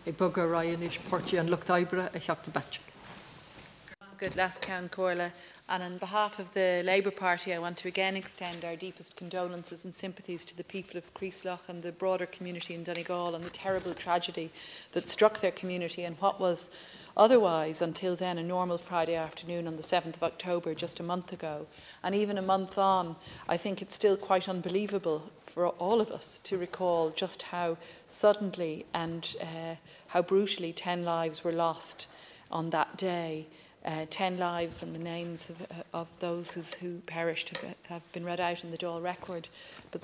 I bugger Ryan is Porty and looked Ibra, I shot the batch. Good last count, Corla. And on behalf of the Labour Party, I want to again extend our deepest condolences and sympathies to the people of Creeslough and the broader community in Donegal on the terrible tragedy that struck their community and what was otherwise, until then, a normal Friday afternoon on the 7th of October, just a month ago. And even a month on, I think it's still quite unbelievable for all of us to recall just how suddenly and how brutally 10 lives were lost on that day. 10 lives, and the names of those who perished have been read out in the Dáil record. But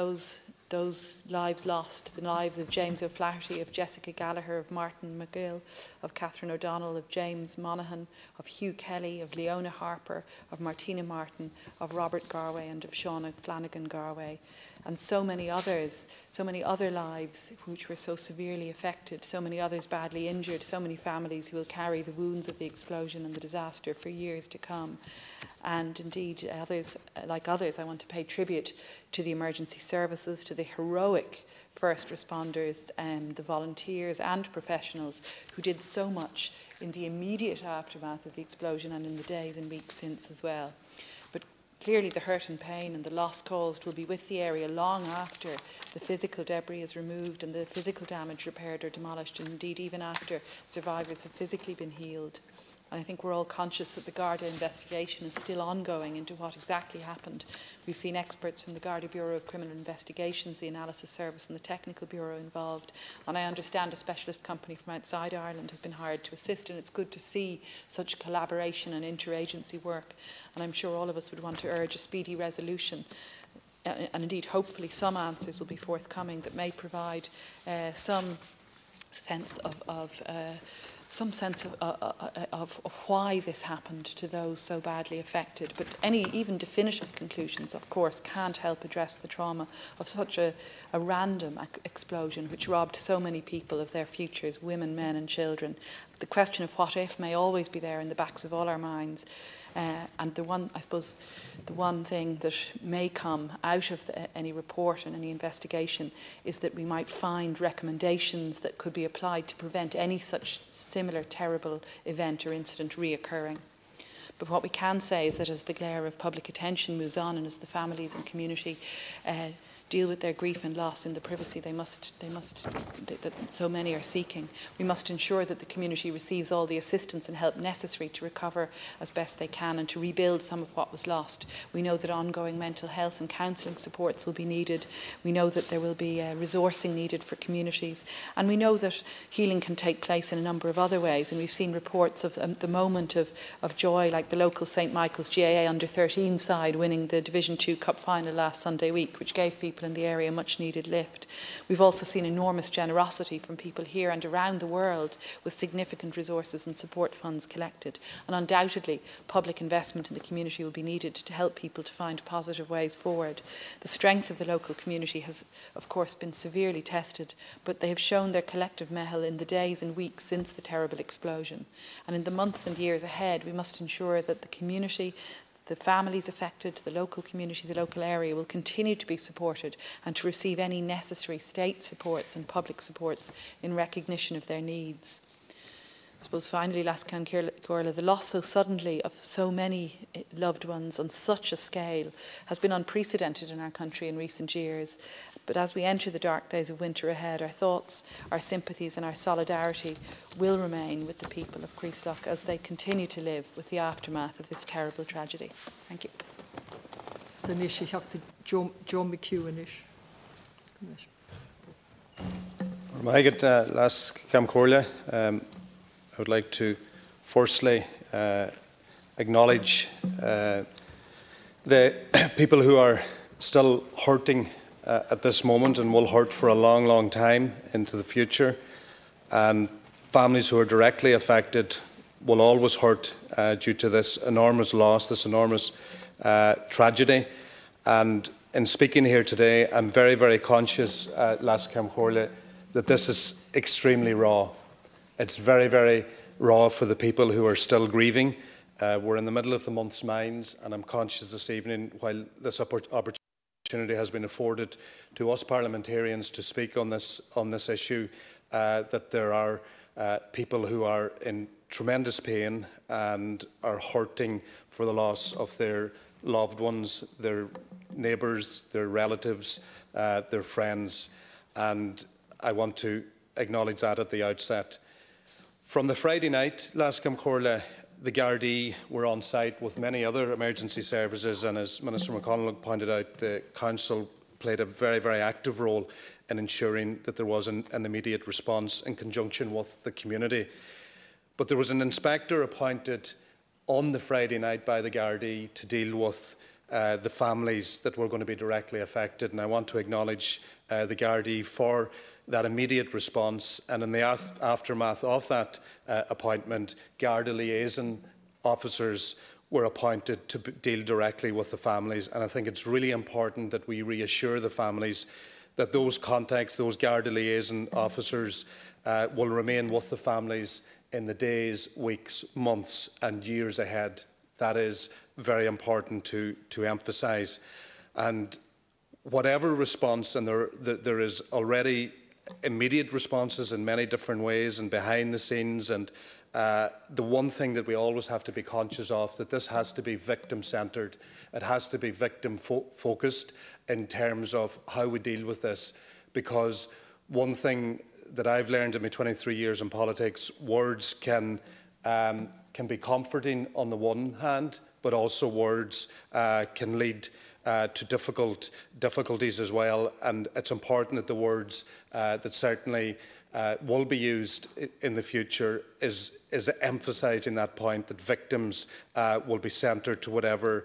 those lives lost, the lives of James O'Flaherty, of Jessica Gallagher, of Martin McGill, of Catherine O'Donnell, of James Monaghan, of Hugh Kelly, of Leona Harper, of Martina Martin, of Robert Garway, and of Shauna Flanagan Garway. And so many others, so many other lives which were so severely affected, so many others badly injured, so many families who will carry the wounds of the explosion and the disaster for years to come. And indeed, like others, I want to pay tribute to the emergency services, to the heroic first responders, the volunteers and professionals who did so much in the immediate aftermath of the explosion and in the days and weeks since as well. Clearly, the hurt and pain and the loss caused will be with the area long after the physical debris is removed and the physical damage repaired or demolished, and indeed even after survivors have physically been healed. And I think we're all conscious that the Garda investigation is still ongoing into what exactly happened. We've seen experts from the Garda Bureau of Criminal Investigations, the Analysis Service and the Technical Bureau involved. And I understand a specialist company from outside Ireland has been hired to assist, and it's good to see such collaboration and interagency work. And I'm sure all of us would want to urge a speedy resolution. And indeed, hopefully some answers will be forthcoming that may provide some sense of why this happened to those so badly affected. But any even definitive conclusions, of course, can't help address the trauma of such a random explosion which robbed so many people of their futures, women, men and children. The question of what if may always be there in the backs of all our minds. And the one thing that may come out of any report and any investigation is that we might find recommendations that could be applied to prevent any such similar terrible event or incident reoccurring. But what we can say is that as the glare of public attention moves on and as the families and community deal with their grief and loss in the privacy that so many are seeking, we must ensure that the community receives all the assistance and help necessary to recover as best they can and to rebuild some of what was lost. We know that ongoing mental health and counselling supports will be needed. We know that there will be resourcing needed for communities, and we know that healing can take place in a number of other ways, and we've seen reports of the moment of joy, like the local St Michael's GAA under-13 side winning the Division 2 Cup final last Sunday week, which gave people in the area much needed lift. We've also seen enormous generosity from people here and around the world with significant resources and support funds collected. And undoubtedly, public investment in the community will be needed to help people to find positive ways forward. The strength of the local community has, of course, been severely tested, but they have shown their collective mettle in the days and weeks since the terrible explosion. And in the months and years ahead, we must ensure that the community, the families affected, the local community, the local area will continue to be supported and to receive any necessary state supports and public supports in recognition of their needs. I suppose finally, Lascan Corla, the loss so suddenly of so many loved ones on such a scale has been unprecedented in our country in recent years. But as we enter the dark days of winter ahead, our thoughts, our sympathies and our solidarity will remain with the people of Creeslough as they continue to live with the aftermath of this terrible tragedy. Thank you. So nish ich habe Joe McHugh nish. Maigad Las Cam Corla. I would like to firstly acknowledge the people who are still hurting at this moment and will hurt for a long, long time into the future. And families who are directly affected will always hurt due to this enormous loss, this enormous tragedy. And in speaking here today, I'm very, very conscious, Las Cam Corla, that this is extremely raw. It's very, very raw for the people who are still grieving. We're in the middle of the month's minds, and I'm conscious this evening, while this opportunity has been afforded to us parliamentarians to speak on this issue, that there are people who are in tremendous pain and are hurting for the loss of their loved ones, their neighbours, their relatives, their friends, and I want to acknowledge that at the outset. From the Friday night, last Comcorla, the Gardaí were on site with many other emergency services, and as Minister McConnell pointed out, the Council played a very, very active role in ensuring that there was an immediate response in conjunction with the community. But there was an inspector appointed on the Friday night by the Gardaí to deal with the families that were going to be directly affected, and I want to acknowledge the Gardaí for that immediate response, and in the aftermath of that appointment, Garda liaison officers were appointed to deal directly with the families, and I think it's really important that we reassure the families that those contacts, those Garda liaison officers will remain with the families in the days, weeks, months and years ahead. That is very important to emphasise. And whatever response, and there is already immediate responses in many different ways and behind the scenes, and the one thing that we always have to be conscious of, that this has to be victim-centred. It has to be victim-focused in terms of how we deal with this, because one thing that I've learned in my 23 years in politics, words can be comforting on the one hand, but also words can lead to difficulties as well, and it's important that the words that certainly will be used in the future is emphasising that point, that victims will be centred to whatever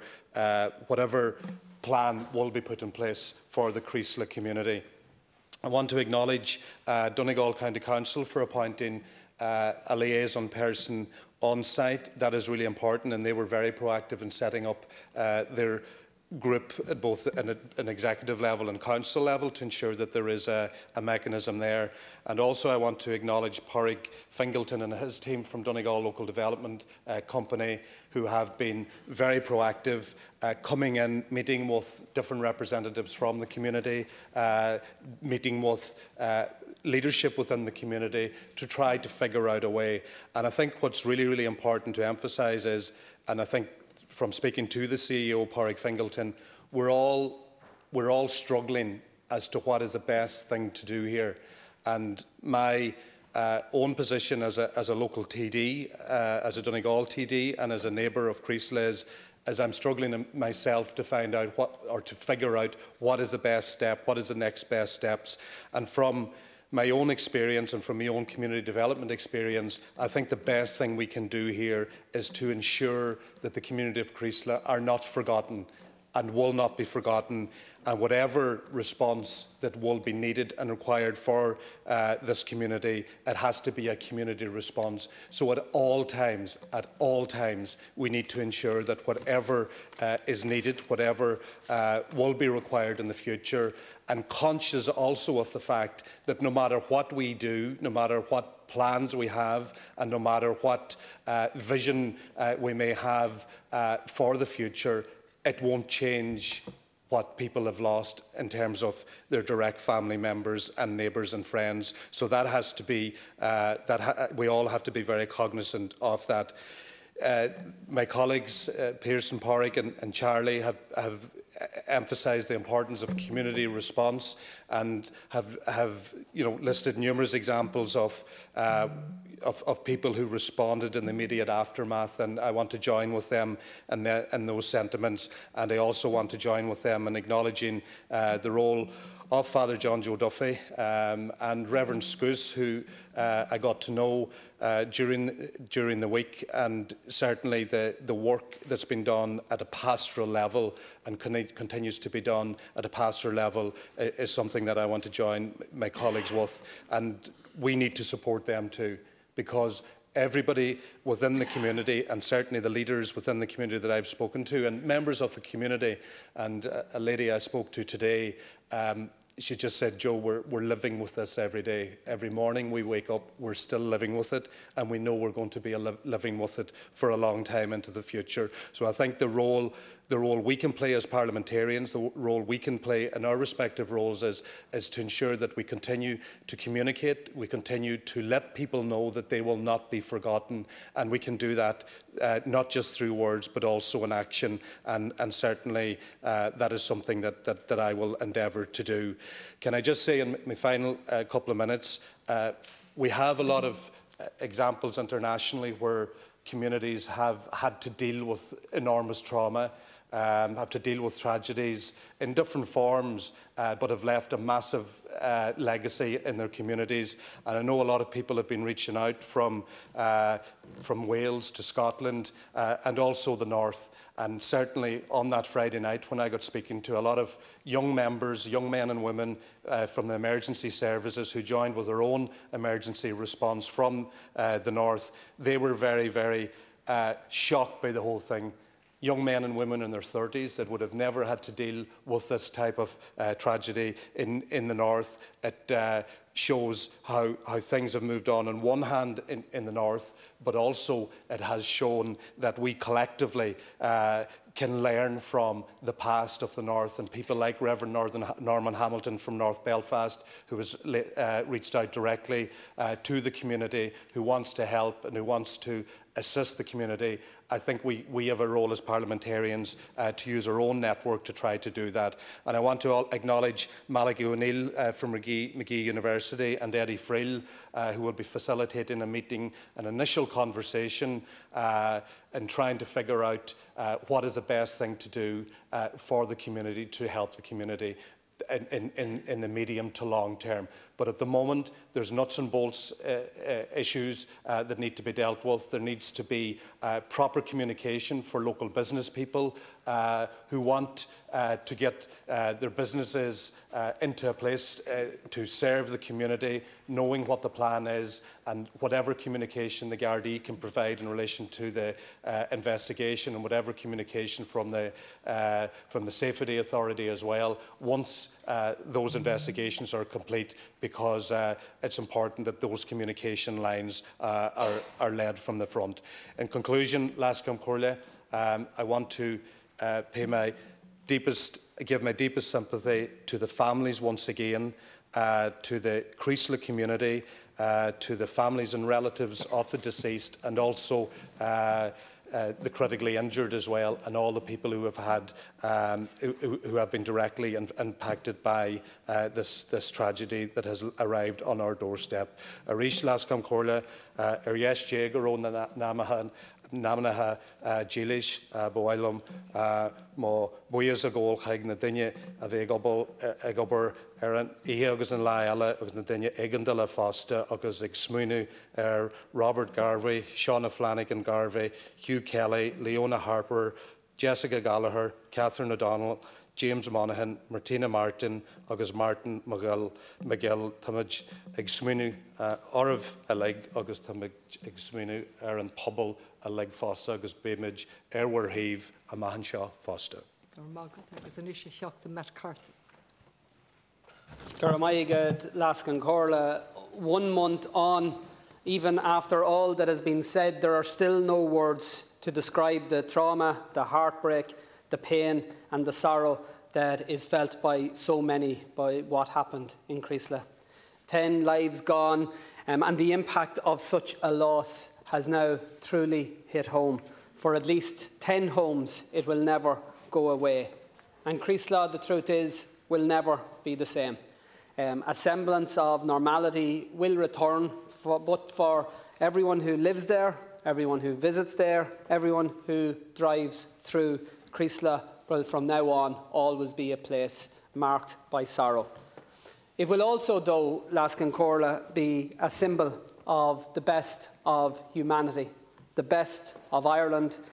plan will be put in place for the Creeslough community. I want to acknowledge Donegal County Council for appointing a liaison person on site. That is really important, and they were very proactive in setting up their group at both an executive level and council level to ensure that there is a mechanism there. And also I want to acknowledge Pádraig Fingleton and his team from Donegal Local Development Company, who have been very proactive, coming in, meeting with different representatives from the community, meeting with leadership within the community to try to figure out a way. And I think what's really, really important to emphasise is, and I think from speaking to the CEO, Pádraig Fingleton, we're all struggling as to what is the best thing to do here. And my own position as a local TD, as a Donegal TD, and as a neighbour of Creeslough is I'm struggling myself to find out to figure out what is the best step, what is the next best steps. And from my own experience and from my own community development experience, I think the best thing we can do here is to ensure that the community of Creeslough are not forgotten and will not be forgotten, and whatever response that will be needed and required for this community, it has to be a community response. So at all times, we need to ensure that whatever is needed, whatever will be required in the future, and conscious also of the fact that no matter what we do, no matter what plans we have, and no matter what vision we may have for the future, it won't change what people have lost in terms of their direct family members and neighbours and friends. So that has to be, we all have to be very cognizant of that. My colleagues, Pearson, Pádraig and Charlie, have emphasised the importance of community response and have listed numerous examples of people who responded in the immediate aftermath, and I want to join with them in those sentiments, and I also want to join with them in acknowledging the role of Father John Joe Duffy and Reverend Scouse, who I got to know during the week, and certainly the work that's been done at a pastoral level and continues to be done at a pastoral level is something that I want to join my colleagues with, and we need to support them too, because everybody within the community, and certainly the leaders within the community that I've spoken to, and members of the community, and a lady I spoke to today, she just said, Joe, we're living with this every day. Every morning we wake up, we're still living with it, and we know we're going to be living with it for a long time into the future. So I think the role the role we can play as parliamentarians, the role we can play in our respective roles is to ensure that we continue to communicate, we continue to let people know that they will not be forgotten, and we can do that not just through words but also in action, and certainly that is something that I will endeavour to do. Can I just say in my final couple of minutes, we have a lot of examples internationally where communities have had to deal with enormous trauma, have to deal with tragedies in different forms, but have left a massive legacy in their communities. And I know a lot of people have been reaching out from Wales to Scotland and also the North. And certainly on that Friday night, when I got speaking to a lot of young members, young men and women from the emergency services who joined with their own emergency response from the North, they were very, very shocked by the whole thing. Young men and women in their 30s that would have never had to deal with this type of tragedy in the North. It shows how things have moved on one hand in the North, but also it has shown that we collectively can learn from the past of the North, and people like Reverend Norman Hamilton from North Belfast, who has reached out directly to the community, who wants to help and who wants to assist the community. I think we have a role as parliamentarians to use our own network to try to do that. And I want to acknowledge Malachy O'Neill from Magee University and Eddie Friel, who will be facilitating a meeting, an initial conversation and trying to figure out what is the best thing to do for the community, to help the community in the medium to long term. But at the moment, there's nuts and bolts issues that need to be dealt with. There needs to be proper communication for local business people who want to get their businesses into a place to serve the community, knowing what the plan is, and whatever communication the Gardaí can provide in relation to the investigation, and whatever communication from the Safety Authority as well, once those investigations are complete, because it's important that those communication lines are led from the front. In conclusion, Lascam Corley, I want to give my deepest sympathy to the families once again, to the Creeslough community, to the families and relatives of the deceased, and also the critically injured as well, and all the people who have had who have been directly impacted by this tragedy that has arrived on our doorstep. Arish Lascam Corley, Arish Jago Namahan. Namnaha Jilish, Boilum, Mo Boyas a goal, Hag Nadinia, a Vegober, Aaron, Eogas and Lyala, of Nadinia, Egandala Foster, August Exmunu, Robert Garvey, Shauna Flanagan Garvey, Hugh Kelly, Leona Harper, Jessica Gallagher, Catherine O'Donnell, James Monaghan, Martina Martin, August Martin McGill, Tamaj Exmunu, Orav Aleg, August Tamaj Exmunu, Aaron Pobble, Aleg Foster, August Bemidge, Erwer Heave, a Mahanshaw Foster. Agus an isi seach Matt Carthy. Garamaigad Lascan Corla, 1 month on, even after all that has been said, there are still no words to describe the trauma, the heartbreak, the pain and the sorrow that is felt by so many by what happened in Creeslough. 10 lives gone, and the impact of such a loss has now truly hit home. For at least 10 homes, it will never go away. And Creeslough, the truth is, will never be the same. A semblance of normality will return, but for everyone who lives there, everyone who visits there, everyone who drives through Creeslough will from now on always be a place marked by sorrow. It will also, though, Lascan Corla, be a symbol of the best of humanity, the best of Ireland